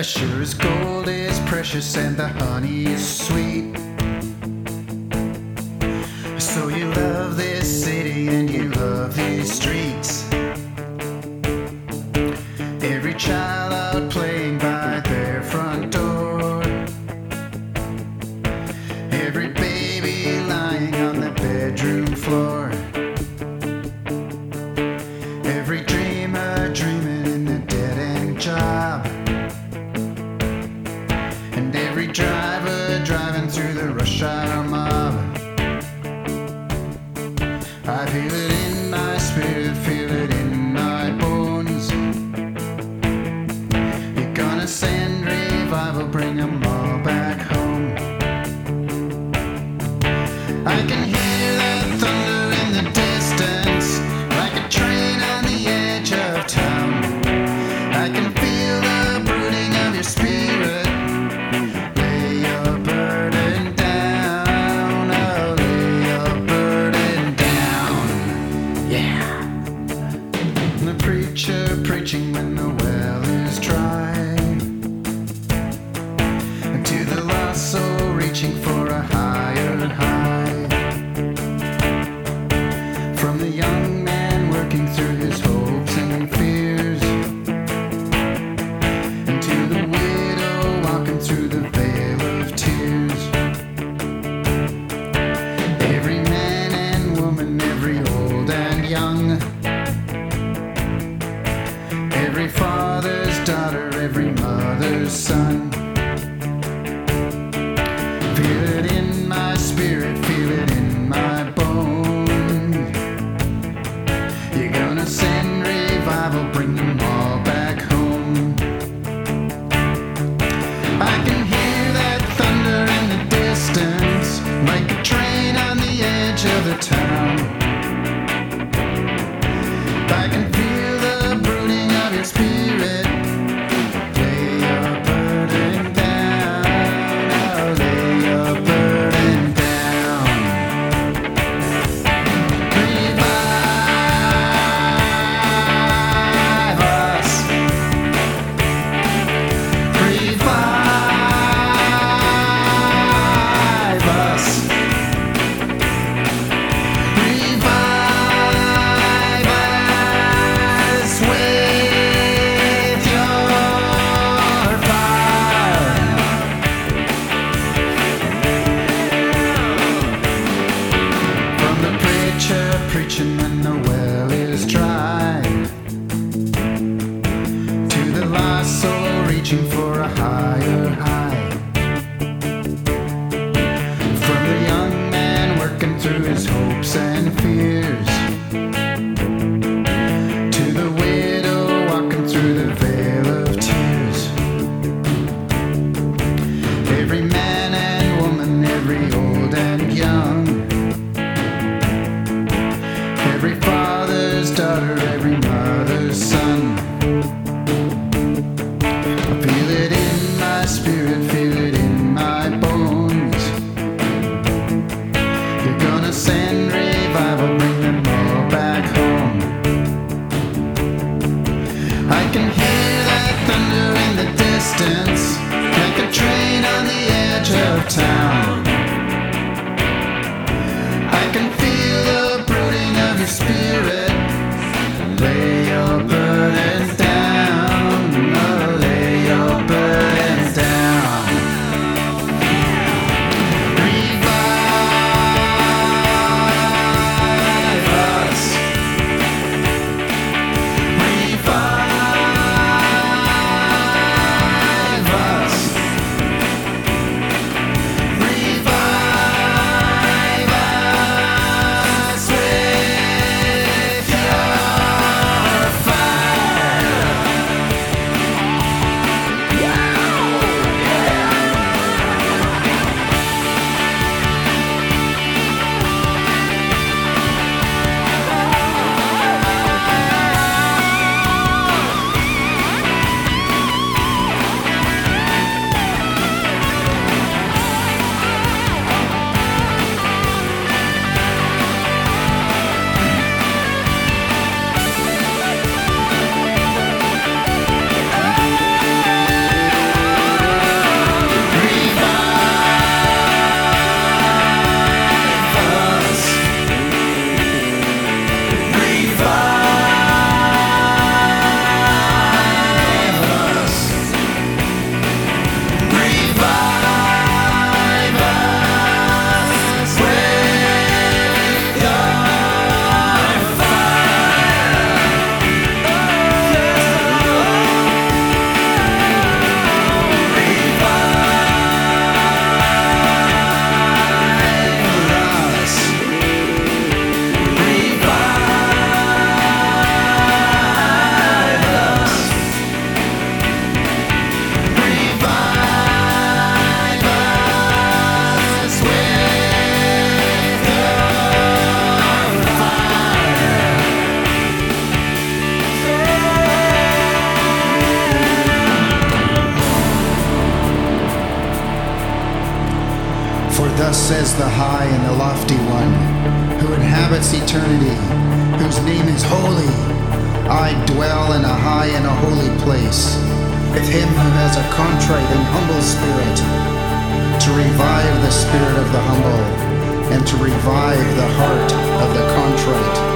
Sure as gold is precious and the honey is sweet. So you love this city and you love these streets. Every child out playing by their front door. Every baby lying on the bedroom floor. Every dreamer dreaming in the dead-end job. And every driver driving through the rush hour mob. I feel it in my spirit, feel it in my bones. You're gonna send revival, bring them all back home. I can hear that thunder in the distance, like a train on the edge of town. I can feel the brooding of your spirit. Lay your burden down, oh, lay your burden down. Yeah. The preacher preaching when the well is dry. To the lost soul reaching for a higher high. From the young man working through his hopes and fears. And to the widow walking through the vale of tears. Every man and woman, every old and young. Every father's daughter, every mother's son. Feel it in my spirit, feel it in my bones. You're gonna send revival, bring them all back home. I can hear that thunder in the distance, like a train on the edge of the town. I can feel the brooding of your spirit. Lay your burden down, oh, lay your burden down. Revive us. Revive us. Revive us with your fire. From the preacher preaching when the well is dry. To the lost soul reaching for a higher high. From the young man working through his hopes and fears. To the widow walking through the vale of tears. Every man and woman, every old and young. Every father's daughter, every mother's son. I feel it in my spirit, feel it in my bones. You're gonna send revival, bring them all back home. I can hear that thunder in the distance, like a train on the edge of town. I can feel the brooding of your spirit. Lay your burden down, oh, lay your burden down. Revive us. Revive us. Thus says the high and the lofty one, who inhabits eternity, whose name is holy. I dwell in a high and a holy place, with him who has a contrite and humble spirit, to revive the spirit of the humble, and to revive the heart of the contrite.